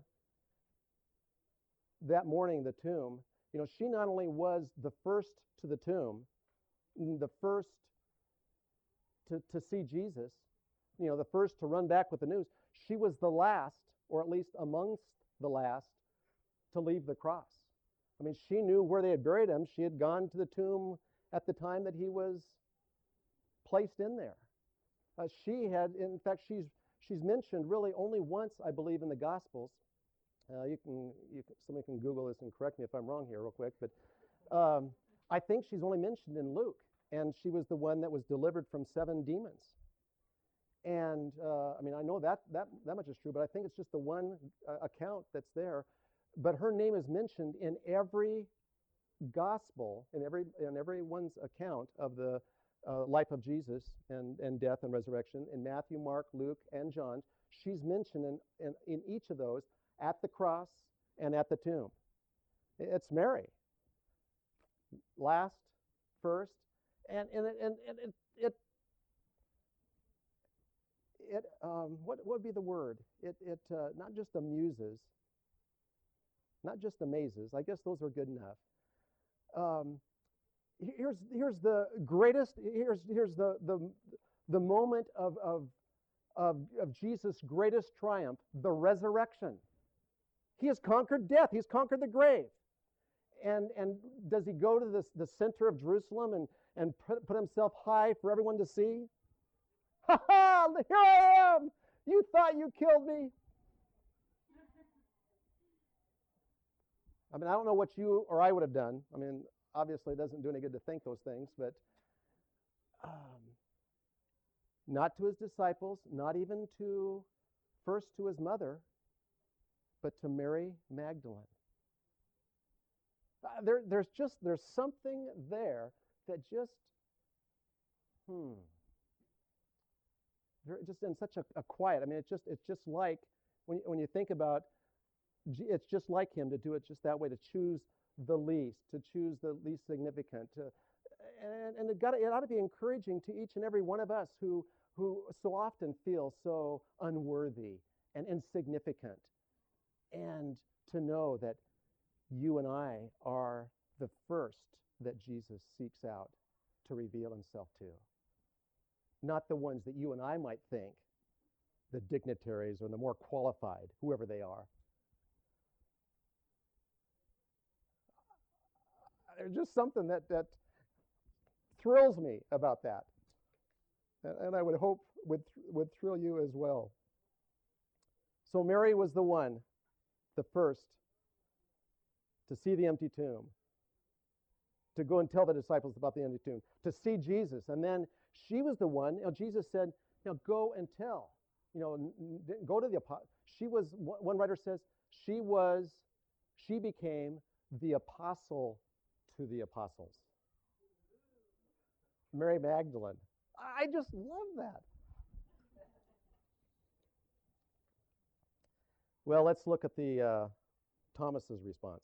that morning, the tomb. You know, she not only was the first to the tomb, the first to see Jesus, you know, the first to run back with the news. She was the last, or at least amongst the last, to leave the cross. I mean, she knew where they had buried him. She had gone to the tomb at the time that he was placed in there. She had, in fact, she's mentioned really only once, I believe, in the Gospels. Somebody can Google this and correct me if I'm wrong here real quick, but I think she's only mentioned in Luke, and she was the one that was delivered from 7 demons. And I mean, I know that much is true, but I think it's just the one account that's there. But her name is mentioned in every gospel, in everyone's account of the life of Jesus and death and resurrection. In Matthew, Mark, Luke, and John, she's mentioned in each of those at the cross and at the tomb. It's Mary, last, first, and what would be the word? It not just amuses, not just amazes. I guess those are good enough. Here's the greatest. Here's the moment of Jesus' greatest triumph, the resurrection. He has conquered death. He's conquered the grave. And does he go to the center of Jerusalem and put himself high for everyone to see? Ha ha! Here I am! You thought you killed me. I mean, I don't know what you or I would have done. I mean, obviously it doesn't do any good to think those things, but not to his disciples, not even first to his mother, but to Mary Magdalene. There's something there that just just in such a quiet. I mean, it's just like when you think about, it's just like him to do it just that way, to choose the least, to choose the least significant, and it ought to be encouraging to each and every one of us who so often feel so unworthy and insignificant, and to know that you and I are the first that Jesus seeks out to reveal himself to. Not the ones that you and I might think, the dignitaries or the more qualified, whoever they are. There's just something that thrills me about that. And I would hope would thrill you as well. So Mary was the one, the first, to see the empty tomb, to go and tell the disciples about the empty tomb, to see Jesus. And then she was the one, Jesus said, go and tell. Go to the apostles. One writer says, she became the apostle to the apostles. Mary Magdalene. I just love that. Well, let's look at the Thomas's response.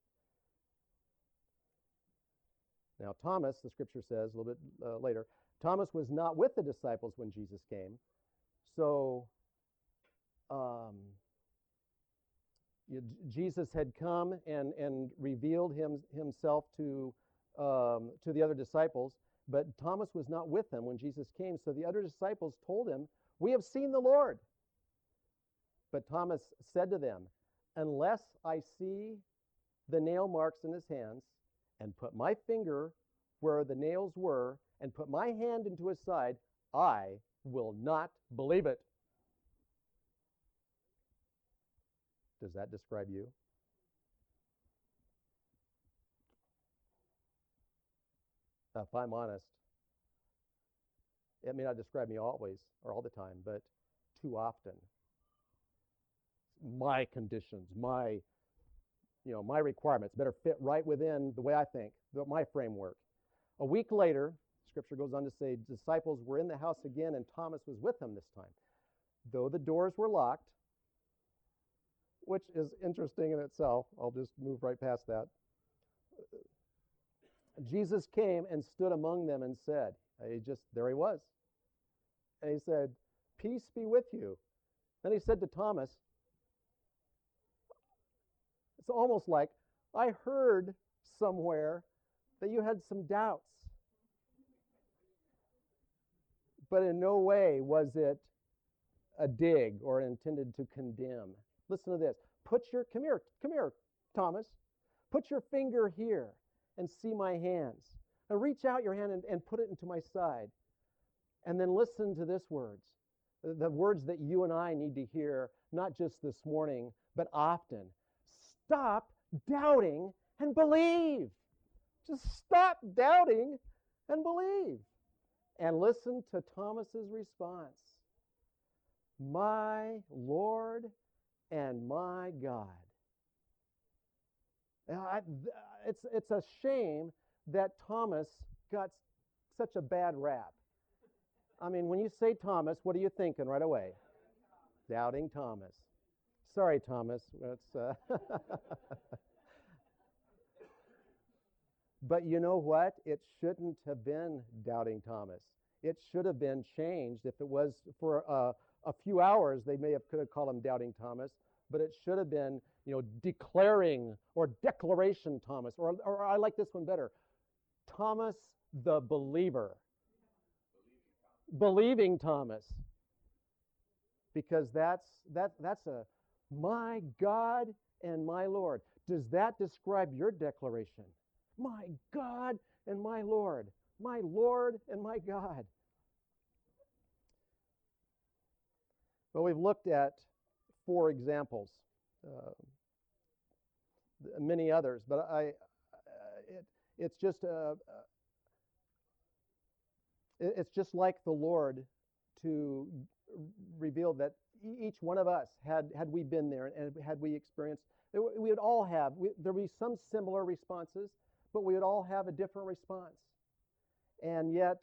Now, Thomas, the scripture says a little bit later, Thomas was not with the disciples when Jesus came. So Jesus had come and revealed himself to the other disciples, but Thomas was not with them when Jesus came. So the other disciples told him, "We have seen the Lord." But Thomas said to them, "Unless I see the nail marks in his hands, and put my finger where the nails were, and put my hand into his side, I will not believe it." Does that describe you? If I'm honest, it may not describe me always or all the time, but too often. My conditions, my requirements better fit right within the way I think, my framework. A week later, Scripture goes on to say, disciples were in the house again, and Thomas was with them this time. Though the doors were locked, which is interesting in itself. I'll just move right past that. Jesus came and stood among them and said, there he was. And he said, "Peace be with you." Then he said to Thomas, it's almost like, I heard somewhere that you had some doubts. But in no way was it a dig or intended to condemn. Listen to this. Come here, Thomas. Put your finger here and see my hands. And reach out your hand and put it into my side. And then listen to this words. The words that you and I need to hear, not just this morning, but often. Stop doubting and believe. Just stop doubting and believe. And listen to Thomas's response. My Lord and my God. It's a shame that Thomas got such a bad rap. I mean, when you say Thomas, what are you thinking right away? Doubting Thomas. Sorry, Thomas. But you know what? It shouldn't have been doubting Thomas. It should have been changed. If it was for a few hours, could have called him doubting Thomas. But it should have been, declaring or declaration Thomas. Or I like this one better. Thomas the believer. Believing Thomas. Because that's a my God and my Lord. Does that describe your declaration? My God and my Lord. My Lord and my God. Well, we've looked at 4 examples, many others, but it's just like the Lord to reveal that each one of us, had we been there and had we experienced, we would all have, there would be some similar responses, but we would all have a different response. And yet,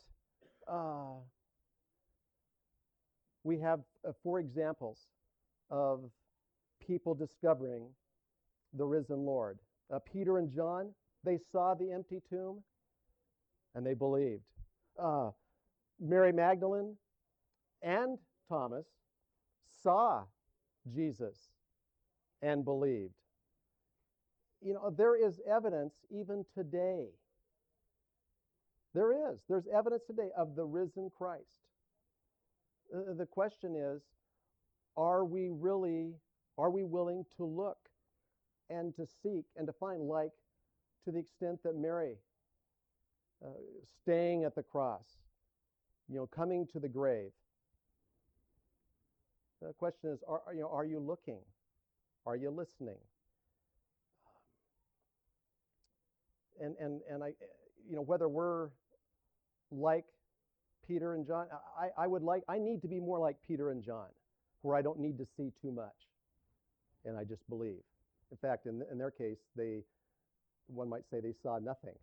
we have 4 examples of people discovering the risen Lord. Peter and John, they saw the empty tomb and they believed. Mary Magdalene and Thomas saw Jesus and believed. There is evidence even today. There's evidence today of the risen Christ. The question is, are we willing to look and to seek and to find, like to the extent that Mary, staying at the cross, coming to the grave. The question is, are you looking? Are you listening? And I, whether we're like Peter and John, I need to be more like Peter and John, where I don't need to see too much, and I just believe. In fact, in their case, one might say they saw nothing.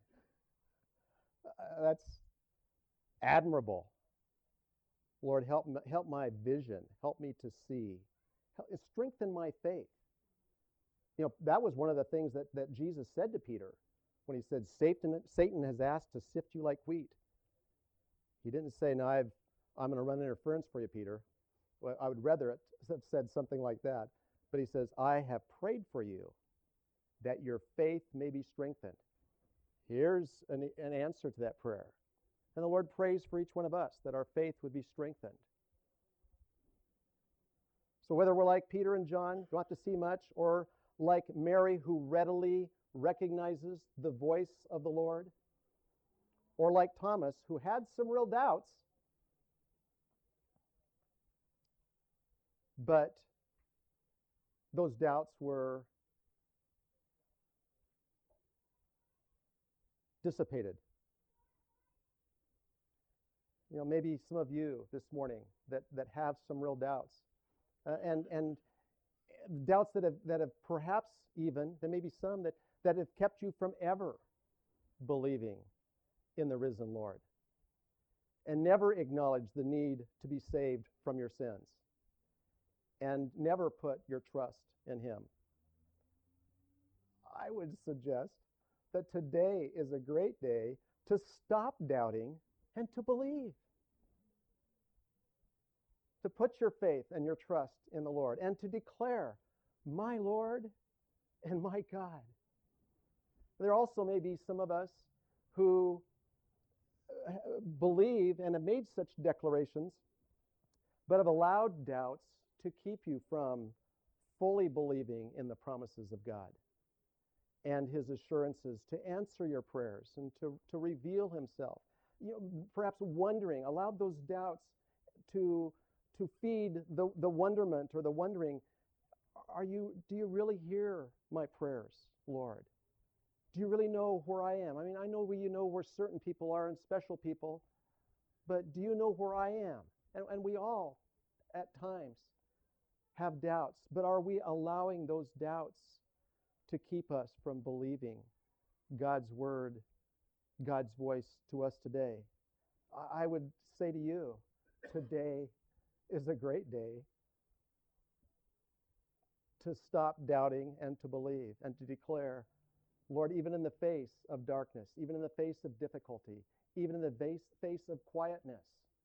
That's admirable. Lord, help my vision. Help me to see. Strengthen my faith. That was one of the things that Jesus said to Peter when he said, Satan has asked to sift you like wheat. He didn't say, no, I'm going to run interference for you, Peter. Well, I would rather it have said something like that. But he says, I have prayed for you that your faith may be strengthened. Here's an answer to that prayer. And the Lord prays for each one of us that our faith would be strengthened. So whether we're like Peter and John, don't have to see much, or like Mary, who readily recognizes the voice of the Lord, or like Thomas, who had some real doubts, but those doubts were dissipated. Maybe some of you this morning that have some real doubts, and doubts that have perhaps even, there may be some that have kept you from ever believing in the risen Lord, and never acknowledged the need to be saved from your sins. and never put your trust in him. I would suggest that today is a great day to stop doubting and to believe. To put your faith and your trust in the Lord and to declare, my Lord and my God. There also may be some of us who believe and have made such declarations, but have allowed doubts to keep you from fully believing in the promises of God and his assurances to answer your prayers and to reveal himself. Perhaps wondering, allowed those doubts to feed the wonderment or the wondering, do you really hear my prayers, Lord? Do you really know where I am? I mean, I know you know where certain people are and special people, but do you know where I am? And we all, at times, have doubts, but are we allowing those doubts to keep us from believing God's word, God's voice to us today? I would say to you, today is a great day to stop doubting and to believe and to declare, Lord, even in the face of darkness, even in the face of difficulty, even in the face of quietness,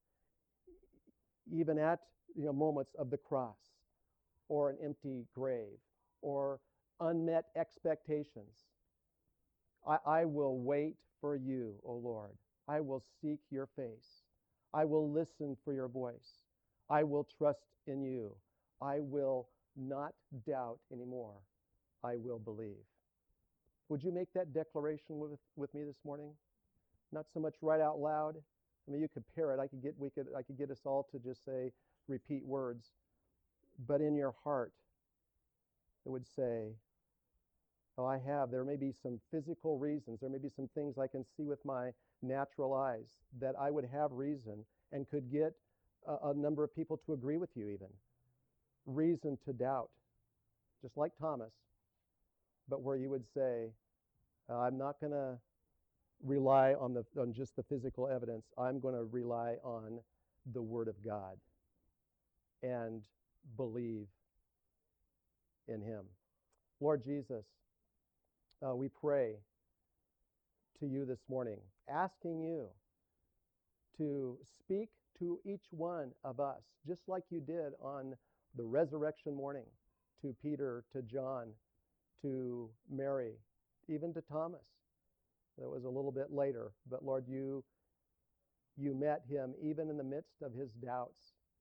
even at moments of the cross or an empty grave or unmet expectations, I will wait for you, O Lord. I will seek your face. I will listen for your voice. I will trust in you. I will not doubt anymore. I will believe. Would you make that declaration with me this morning? Not so much right out loud. I mean, you could pair it. I could get us all to just say, repeat words. But in your heart, it would say, oh, there may be some physical reasons. There may be some things I can see with my natural eyes that I would have reason and could get a number of people to agree with you even. Reason to doubt, just like Thomas, but where you would say, I'm not going to rely on just the physical evidence. I'm going to rely on the Word of God and believe in him. Lord Jesus, we pray to you this morning, asking you to speak to each one of us, just like you did on the resurrection morning, to Peter, to John, to Mary, even to Thomas. That was a little bit later, but Lord, you met him even in the midst of his doubts,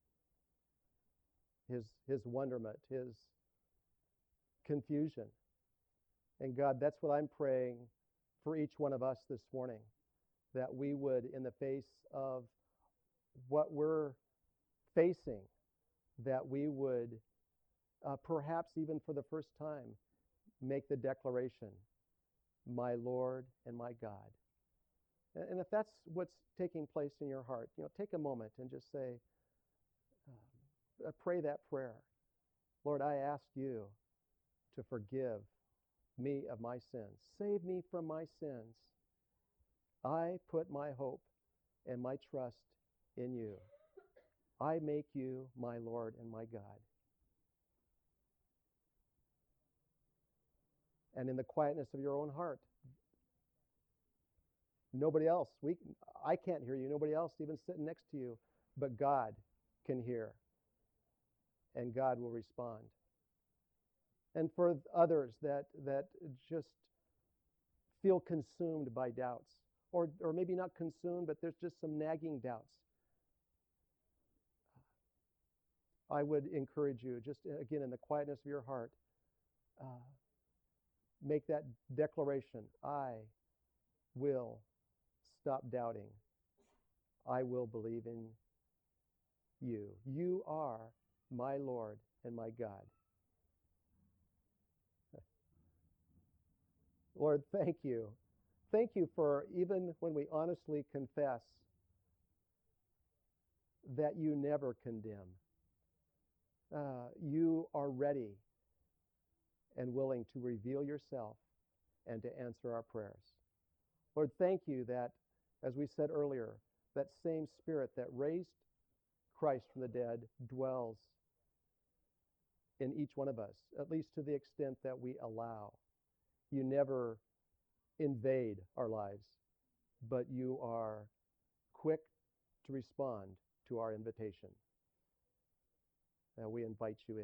his wonderment, his confusion. And God, that's what I'm praying for each one of us this morning, that we would, in the face of what we're facing, that we would perhaps even for the first time make the declaration, my Lord and my God. And if that's what's taking place in your heart, take a moment and just say, pray that prayer. Lord, I ask you to forgive me of my sins. Save me from my sins. I put my hope and my trust in you. I make you my Lord and my God. And in the quietness of your own heart, nobody else, I can't hear you, nobody else even sitting next to you, but God can hear, and God will respond. And for others that just feel consumed by doubts, or maybe not consumed, but there's just some nagging doubts, I would encourage you, just again in the quietness of your heart, make that declaration. I will stop doubting. I will believe in you. You are my Lord and my God. Lord, thank you. Thank you for even when we honestly confess that you never condemn. You are ready and willing to reveal yourself and to answer our prayers. Lord, thank you that, as we said earlier, that same Spirit that raised Christ from the dead dwells in each one of us, at least to the extent that we allow. You never invade our lives, but you are quick to respond to our invitation. And we invite you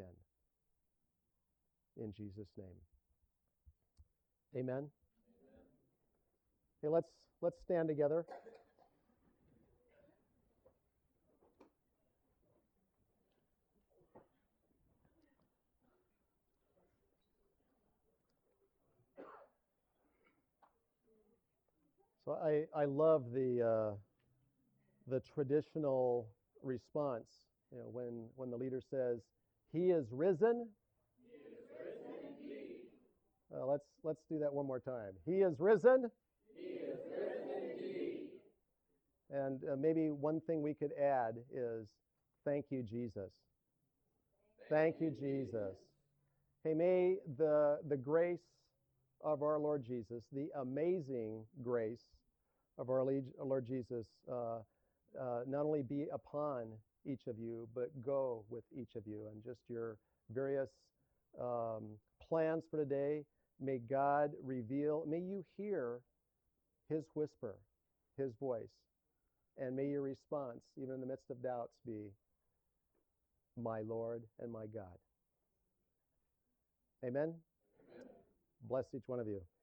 in Jesus' name. Amen. Okay, let's stand together. So I love the traditional response. You know, when the leader says, "He is risen." He is risen indeed. Let's do that one more time. He is risen. He is risen indeed. And maybe one thing we could add is, thank you, Jesus. Thank you, Jesus. Hey, may the grace of our Lord Jesus, the amazing grace of our Lord Jesus, not only be upon each of you, but go with each of you, and just your various plans for today. May God reveal, may you hear his whisper, his voice, and may your response, even in the midst of doubts, be, my Lord and my God. Amen? Amen. Bless each one of you.